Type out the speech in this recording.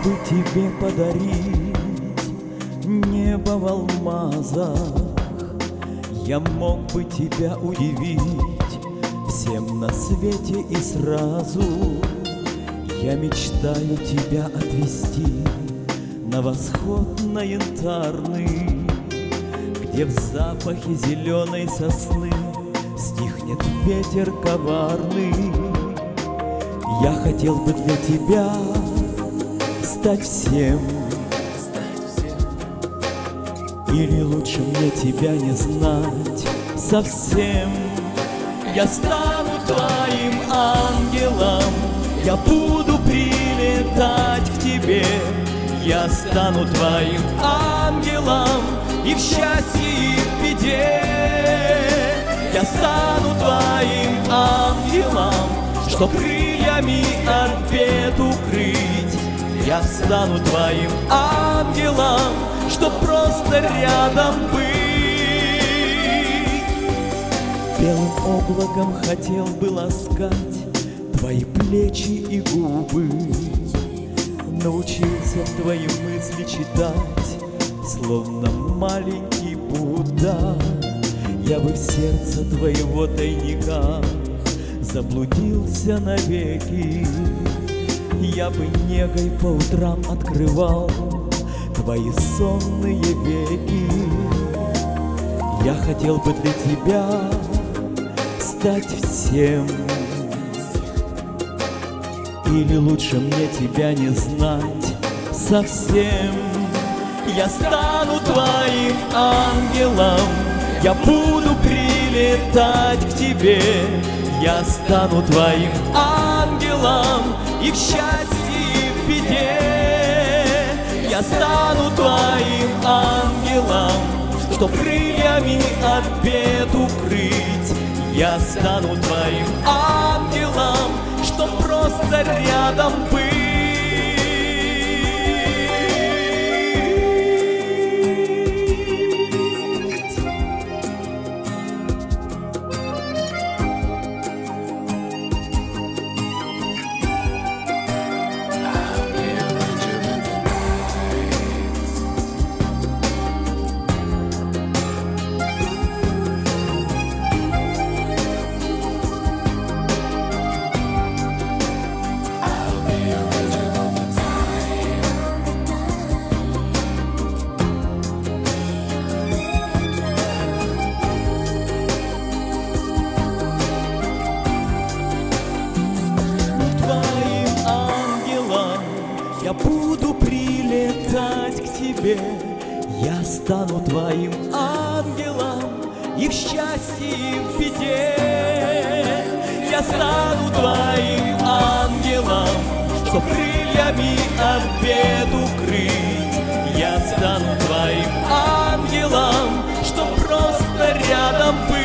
бы тебе подарить небо в алмазах, я мог бы тебя удивить всем на свете и сразу. Я мечтаю тебя отвезти на восход, на янтарный, где в запахе зеленой сосны стихнет ветер коварный. Я хотел бы для тебя стать всем, или лучше мне тебя не знать совсем. Я стану твоим ангелом, я буду прилетать к тебе. Я стану твоим ангелом и в счастье, и в беде. Я стану твоим ангелом, что крыльями от бед укрыть. Я стану твоим ангелом, что просто рядом быть. Белым облаком хотел бы ласкать твои плечи и губы. Научился твои мысли читать, словно маленький Будда. Я бы в сердце твоего тайника заблудился навеки. Я бы негой по утрам открывал твои сонные веки. Я хотел бы для тебя стать всем, или лучше мне тебя не знать совсем. Я стану твоим ангелом, я буду прилетать к тебе. Я стану твоим ангелом и в счастье, и в беде. Я стану твоим ангелом, что крыльями от бед укрыть. Я стану твоим ангелом, что просто рядом быть. Я буду прилетать к тебе. Я стану твоим ангелом и в счастье, и в беде. Я стану твоим ангелом, что крыльями от бед укрыть. Я стану твоим ангелом, что просто рядом быть.